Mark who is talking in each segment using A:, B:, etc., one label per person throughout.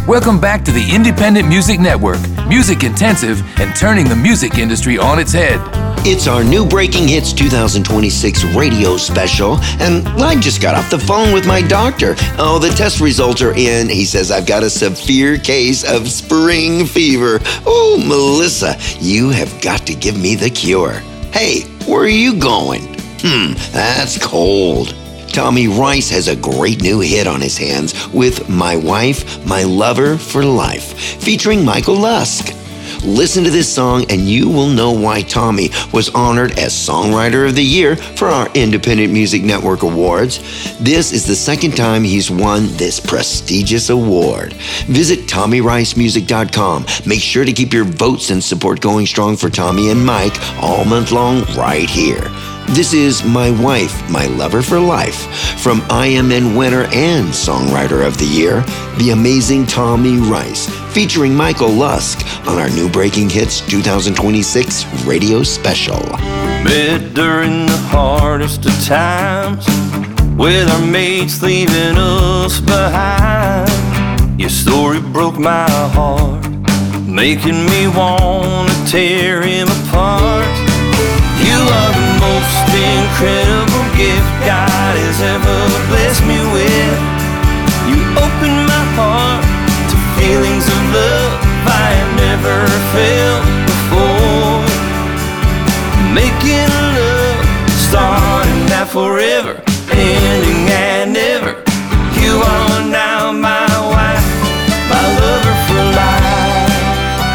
A: Welcome back to the Independent Music Network, music intensive and turning the music industry on its head.
B: It's our new Breaking Hits 2026 radio special, and I just got off the phone with my doctor. Oh, the test results are in. He says I've got a severe case of spring fever. Oh, Melissa, you have got to give me the cure. Hey, where are you going? That's cold. Tommy Rice has a great new hit on his hands with My Wife, My Lover for Life, featuring Michael Lusk. Listen to this song and you will know why Tommy was honored as Songwriter of the Year for our Independent Music Network Awards. This is the second time he's won this prestigious award. Visit TommyRiceMusic.com. Make sure to keep your votes and support going strong for Tommy and Mike all month long right here. This is My Wife, My Lover for Life from IMN winner and Songwriter of the Year, the amazing Tommy Rice, featuring Michael Lusk on our new Breaking Hits 2026 radio special.
C: Met during the hardest of times, with our mates leaving us behind. Your story broke my heart, making me want to tear him apart. You are the most incredible gift God has ever blessed me with. You opened my heart to feelings of love I have never felt before. Making love, starting now forever, ending and never. You are now my wife, my lover for life,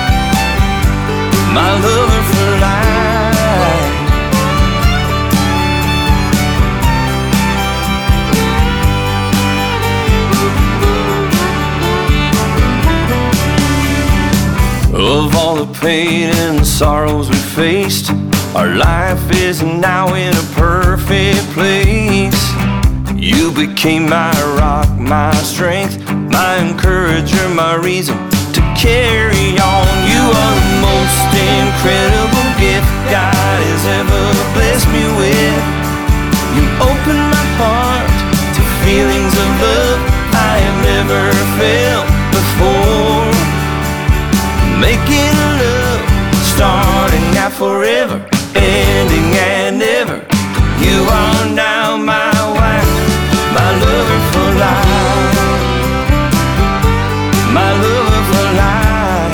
C: my lover for life. Of all the pain and sorrows we faced, our life is now in a perfect place. You became my rock, my strength, my encourager, my reason to carry on. You are the most incredible gift God has ever blessed me with. You opened my heart to feelings of love I have never felt before. Making love, starting out forever, ending and never. You are now my wife, my lover for life, my lover for life.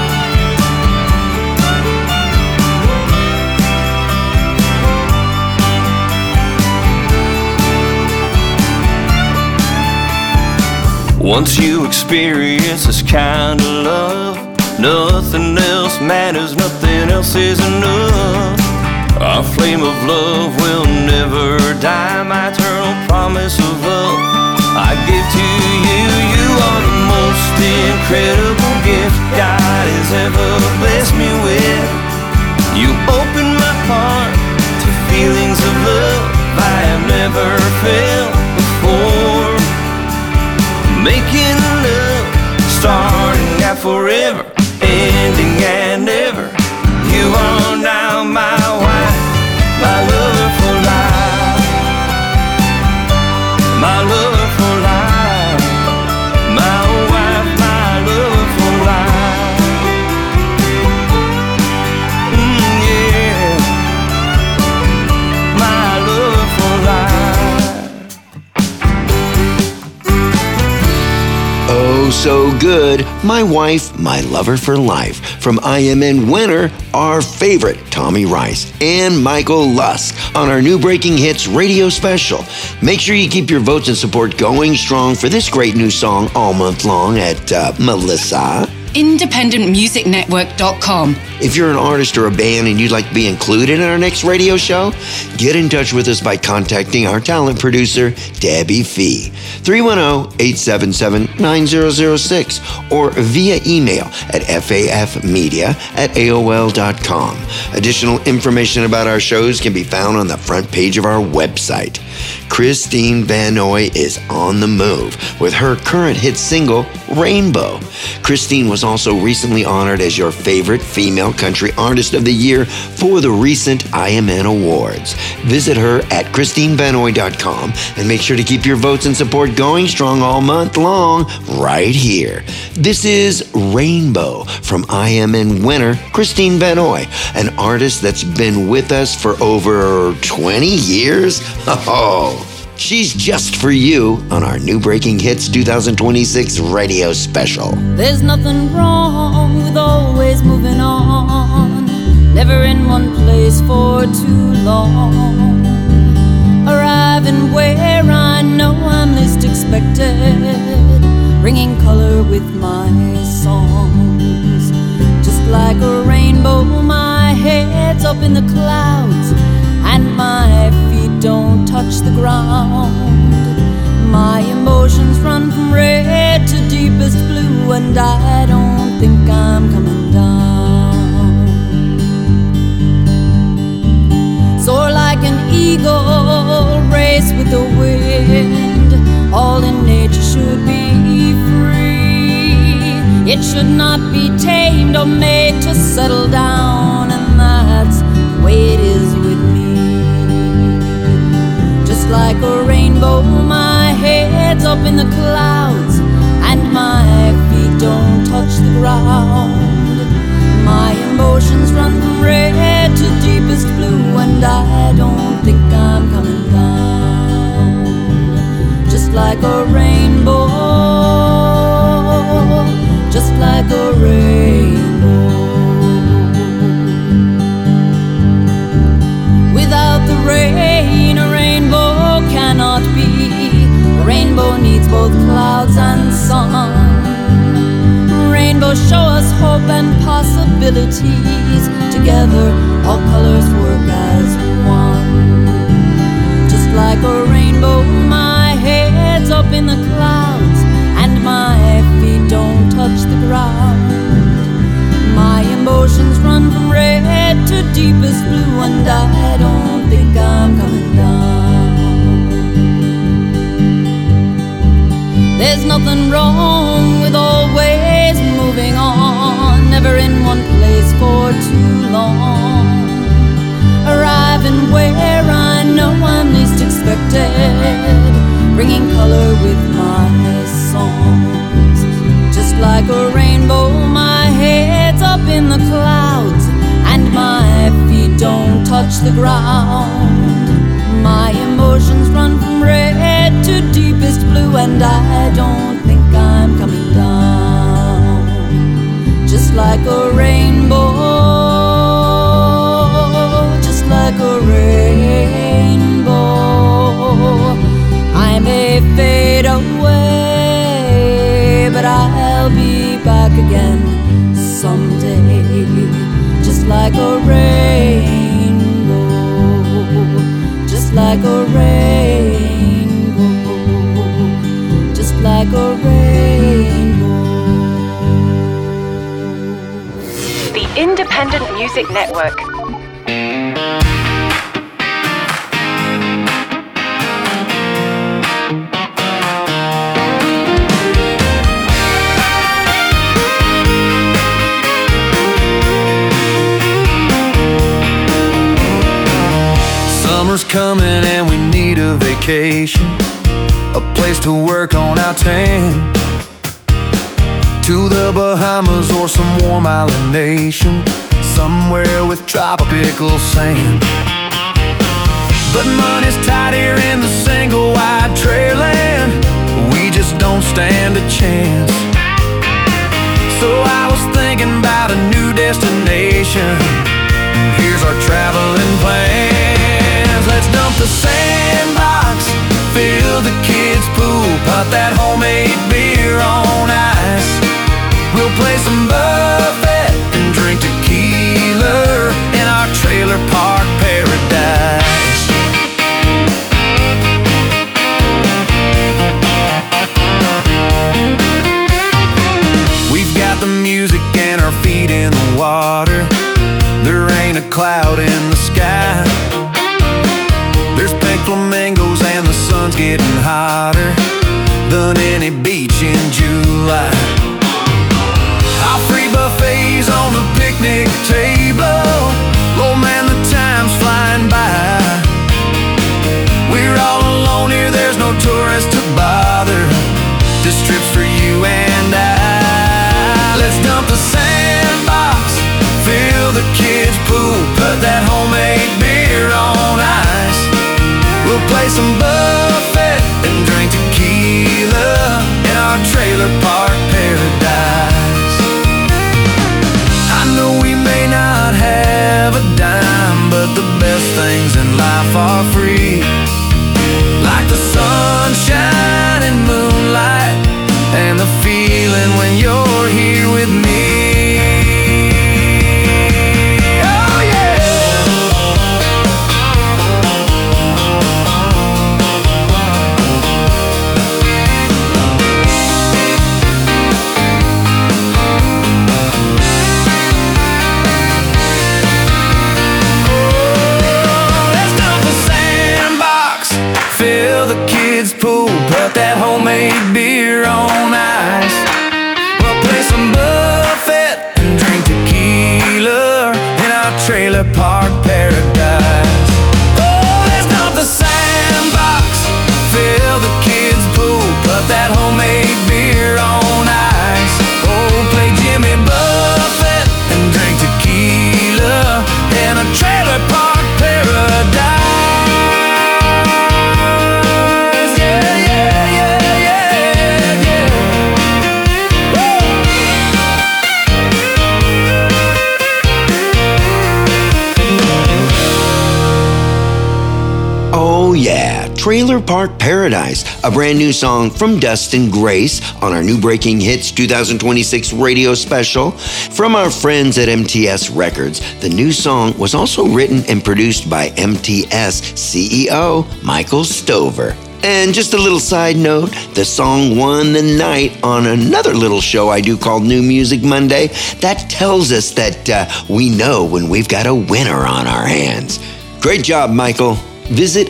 C: Once you experience this kind of love, nothing else matters, nothing else is enough. Our flame of love will never die, my eternal promise of love I give to you. You are the most incredible gift God has ever blessed me with. You opened my heart to feelings of love I have never felt before. Making love, starting out forever, ending and never. You are now my wife, my lover for life, my lover for life, my wife, my lover for life. Yeah, my lover for life.
B: Oh, so good. My Wife, My Lover for Life from IMN winner, our favorite Tommy Rice and Michael Lusk on our new Breaking Hits radio special. Make sure you keep your votes and support going strong for this great new song all month long at Melissa.
D: IndependentMusicNetwork.com.
B: If you're an artist or a band and you'd like to be included in our next radio show, get in touch with us by contacting our talent producer, Debbie Fee, 310-877-9006, or via email at fafmedia@aol.com. Additional information about our shows can be found on the front page of our website. Christine Vanoy is on the move with her current hit single, Rainbow. Christine was also recently honored as your favorite female country artist of the year for the recent IMN Awards. Visit her at ChristineVanoy.com and make sure to keep your votes and support going strong all month long right here. This is Rainbow from I Am in Winter, Christine Vanoy, an artist that's been with us for over 20 years. Oh, she's just for you on our New Breaking Hits 2026 radio special.
D: There's nothing wrong with always moving on, never in one place for too long, arriving where I know I'm least expected, bringing color with my songs. Just like a rainbow, my head's up in the clouds and my feet don't touch the ground. My emotions run from red to deepest blue, and I don't think I'm coming down. Soar like an eagle, race with the wind. All in nature should be free. It should not be tamed or made to settle down, and that's the way it is with me. Just like a rainbow, my head's up in the clouds and my feet don't touch the ground. My emotions run from red to deepest blue, and I don't think I'm coming down. Just like a rainbow, just like a rainbow. Without the rain, a rainbow cannot be. A rainbow needs both clouds and sun. Rainbows show us hope and possibilities. Together, all colors work as one. Just like a rainbow, my head's up in the clouds and my feet don't touch the ground. My emotions run from red to deepest blue, and I don't think I'm coming down. There's nothing wrong with always moving on, never in one place for too long, arriving where I know I'm least expected, bringing color with my songs. Just like a rainbow, my head's up in the clouds and my feet don't touch the ground. My emotions run from red to deepest blue, and I don't think I'm coming down. Just like a rainbow, just like a rainbow. I may fade away, but I'll be back again someday. Just like a rainbow, just like a rainbow, just like a rainbow.
E: The Independent Music Network.
C: Summer's coming and we need a vacation, a place to work on our tan. To the Bahamas or some warm island nation, somewhere with tropical sand. But money's tight here in the single wide trail land, we just don't stand a chance. So I was thinking about a new destination, here's our traveling plans. Let's dump the sandbox, fill the kids' pool, pop that homemade beer on ice. We'll play some buffet and drink tequila in our trailer park paradise. We've got the music and our feet in the water. There ain't a cloud in the sky. There's pink flamingos and the sun's getting hotter than any beach in July. Our free buffets on the picnic table, oh man, the time's flying by. for you and I. Let's dump the sandbox, fill the kids' pool, put that homemade beer on ice. We'll play some Buffett and drink tequila in our trailer park paradise. I know we may not have a dime, but the best things in life are free, like the sunshine and moonlight, and the feeling when you're here with me. Oh yeah! Oh, let's dump the sandbox, fill the kids' pool, put that homemade beer on ice. We'll play some Buffett and drink tequila in our trailer park paradise. Oh, let's dump the sandbox, fill the kids' pool, put that homemade beer on ice. Oh, play Jimmy Buffett and drink tequila in a trailer park paradise.
B: Oh yeah, Trailer Park Paradise, a brand new song from Dustin Grace on our new Breaking Hits 2026 radio special. From our friends at MTS Records, the new song was also written and produced by MTS CEO Michael Stover. And just a little side note, the song won the night on another little show I do called New Music Monday. That tells us that we know when we've got a winner on our hands. Great job, Michael. Visit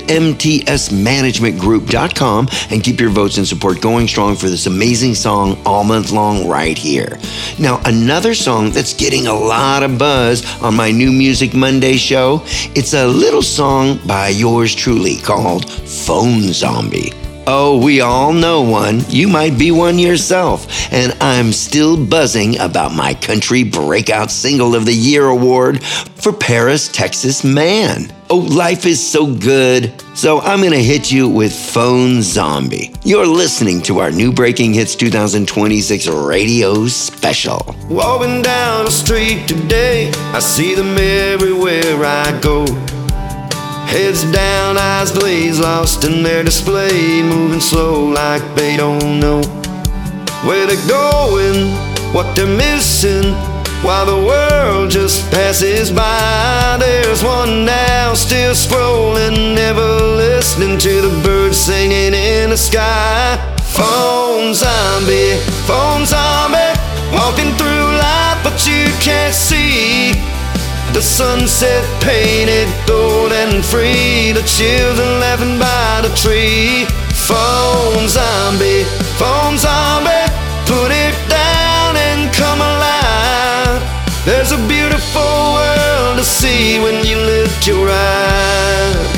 B: mtsmanagementgroup.com and keep your votes and support going strong for this amazing song all month long right here. Now, another song that's getting a lot of buzz on my New Music Monday show, it's a little song by yours truly called Phone Zombie. Oh, we all know one. You might be one yourself. And I'm still buzzing about my Country Breakout Single of the Year award for Paris, Texas Man. Oh, life is so good. So I'm going to hit you with Phone Zombie. You're listening to our new Breaking Hits 2026 radio special.
C: Walking down the street today, I see them everywhere I go. Heads down, eyes glazed, lost in their display, moving slow like they don't know where they're going, what they're missing, while the world just passes by. There's one now still scrolling, never listening to the birds singing in the sky. Phone zombie, walking through life but you can't see the sunset painted gold and free, the children laughing by the tree. Phone zombie, put it down and come alive. There's a beautiful world to see when you lift your eyes.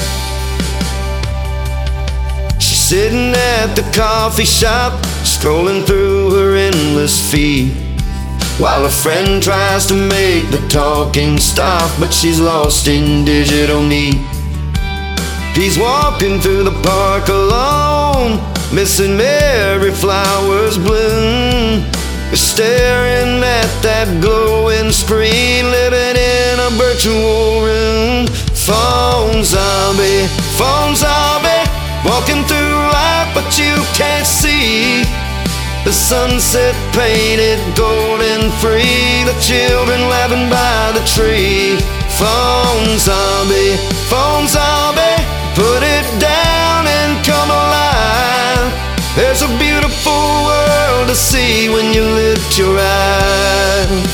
C: She's sitting at the coffee shop, scrolling through her endless feed, while a friend tries to make the talking stop, but she's lost in digital need. He's walking through the park alone, missing every flower's bloom. He's staring at that glowing screen, living in a virtual room. Phone zombie, walking through life but you can't see the sunset painted gold and free, the children laughing by the tree. Phone zombie, put it down and come alive. There's a beautiful world to see when you lift your eyes.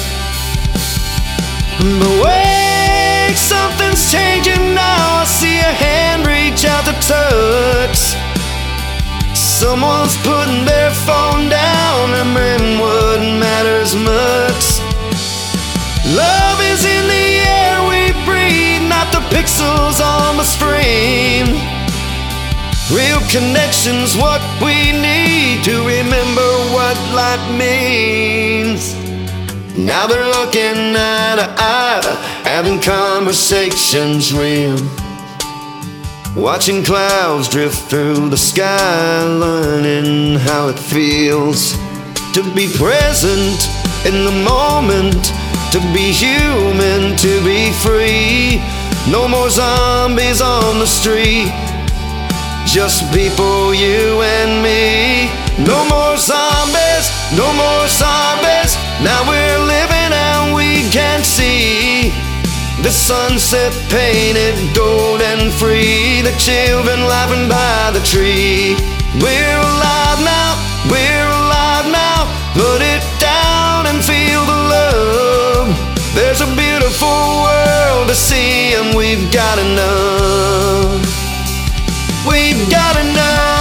C: But wait, something's changing now. I see a hand reach out to touch. Someone's putting their phone down, remembering what matters much. Love is in the air we breathe, not the pixels on the screen.
F: Real connection's what we need to remember what life means. Now they're looking eye to eye, having conversations real. Watching clouds drift through the sky, learning how it feels to be present in the moment, to be human, to be free. No more zombies on the street, just people, you and me. No more zombies, no more zombies. Now we're living and we can see the sunset painted gold and free, the children laughing by the tree. We're alive now, we're alive now. Put it down and feel the love. There's a beautiful world to see and we've got enough. We've got enough.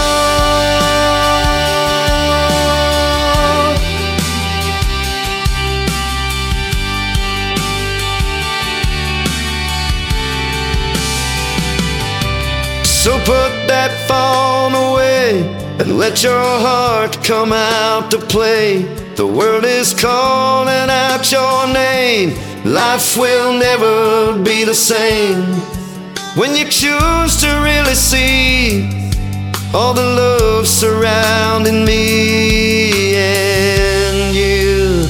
F: So put that phone away and let your heart come out to play. The world is calling out your name. Life will never be the same when you choose to really see all the love surrounding me and you.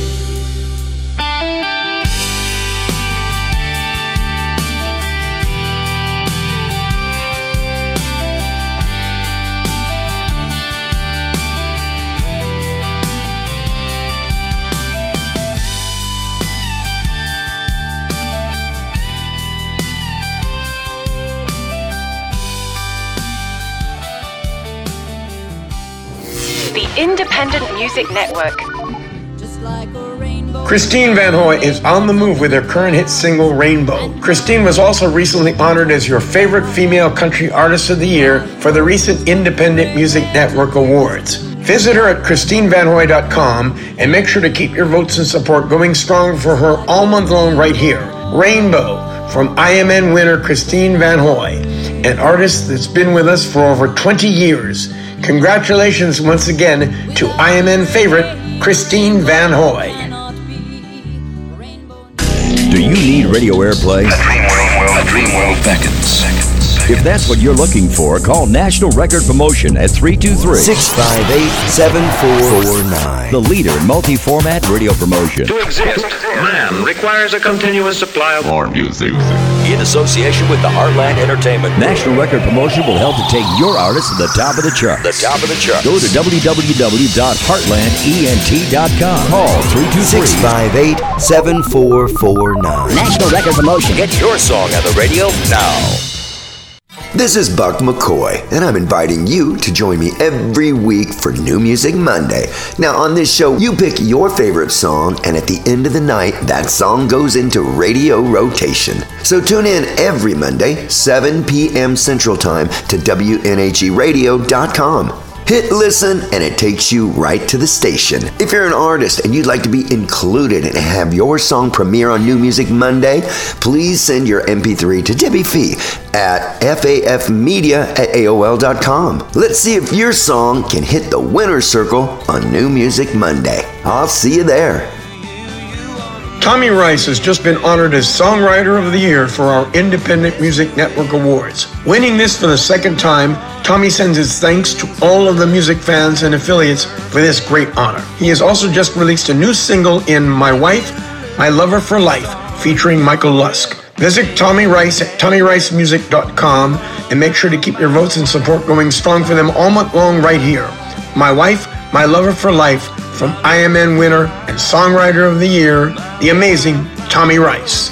E: The Independent Music Network.
G: Christine Van Hoy is on the move with her current hit single, Rainbow. Christine was also recently honored as your favorite female country artist of the year for the recent Independent Music Network Awards. Visit her at ChristineVanHoy.com and make sure to keep your votes and support going strong for her all month long right here. Rainbow from IMN winner Christine Van Hoy, an artist that's been with us for over 20 years. Congratulations once again to IMN favorite Christine Van Hoy.
H: Do you need radio airplay?
A: A dream world beckons.
H: If that's what you're looking for, call National Record Promotion at 323-658-7449. The leader in multi-format radio promotion.
I: To exist, man requires a continuous supply of more music.
H: In association with the Heartland Entertainment, National Record Promotion will help to take your artist to the top of the chart. Go to www.heartlandent.com. Call
B: 323-658-7449.
H: National Record Promotion. Get your song on the radio now.
B: This is Buck McCoy, and I'm inviting you to join me every week for New Music Monday. Now, on this show, you pick your favorite song, and at the end of the night, that song goes into radio rotation. So tune in every Monday, 7 p.m. Central Time to WNHEradio.com. Hit listen and it takes you right to the station. If you're an artist and you'd like to be included and have your song premiere on New Music Monday, please send your MP3 to Debbie Fee at fafmedia@aol.com. Let's see if your song can hit the winner's circle on New Music Monday. I'll see you there.
G: Tommy Rice has just been honored as Songwriter of the Year for our Independent Music Network Awards. Winning this for the second time, Tommy sends his thanks to all of the music fans and affiliates for this great honor. He has also just released a new single in My Wife, My Lover for Life, featuring Michael Lusk. Visit Tommy Rice at TommyRiceMusic.com and make sure to keep your votes and support going strong for them all month long right here. My Wife, My Lover for Life, from IMN winner and Songwriter of the Year, the amazing Tommy Rice.